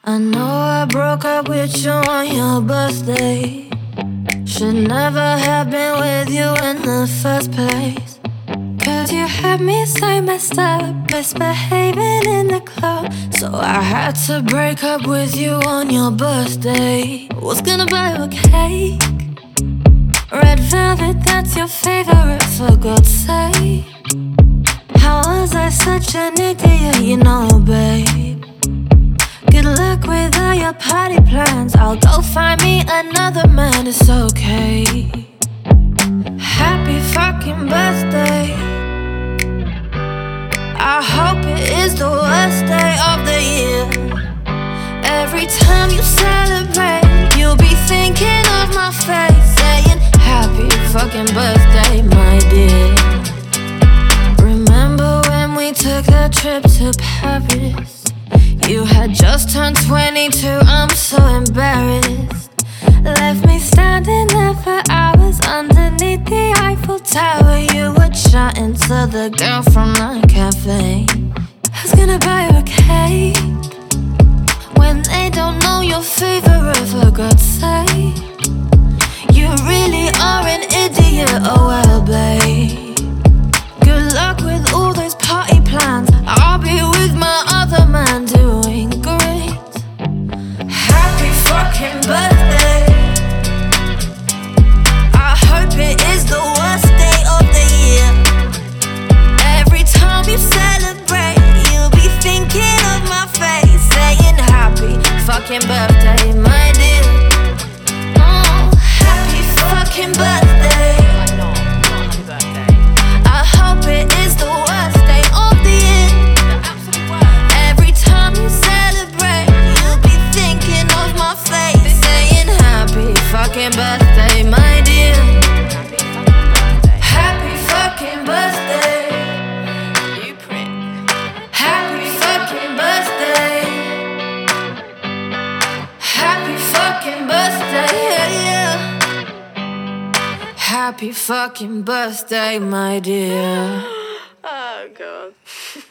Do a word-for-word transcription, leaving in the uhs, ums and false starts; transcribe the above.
I know I broke up with you on your birthday. Should never have been with you in the first place. Cause you had me so messed up, misbehaving in the club. So I had to break up with you on your birthday. Was gonna buy you a cake, red velvet, that's your favorite, for God's sake. How was I such an idiot, you know, babe? Good luck with all your party plans. I'll go find me another man, it's okay. Happy fucking birthday. I hope it is the worst day of the year. Every time you celebrate, you'll be thinking of my face, saying happy fucking birthday, my dear. Remember when we took that trip to Paris? You had just turned twenty-two, I'm so embarrassed. Left me standing there for hours underneath the Eiffel Tower. You were chatting to the girl from the cafe. Who's gonna buy you a cake when they don't know your favorite, for God's sake? You really are an idiot, oh well, babe. Good luck with all those party plans. I'll be with my other man doing great. Happy fucking birthday. I hope it is the worst day of the year. Every time you celebrate, you'll be thinking of my face, saying happy fucking birthday, my dear. Oh, happy fucking birthday. I hope it is the worst day of the year. Every time you celebrate, you'll be thinking of my face, saying happy fucking birthday, my dear. Happy fucking birthday. You prick. Happy fucking birthday. Happy fucking birthday, yeah, yeah. Happy fucking birthday, my dear. Oh, God.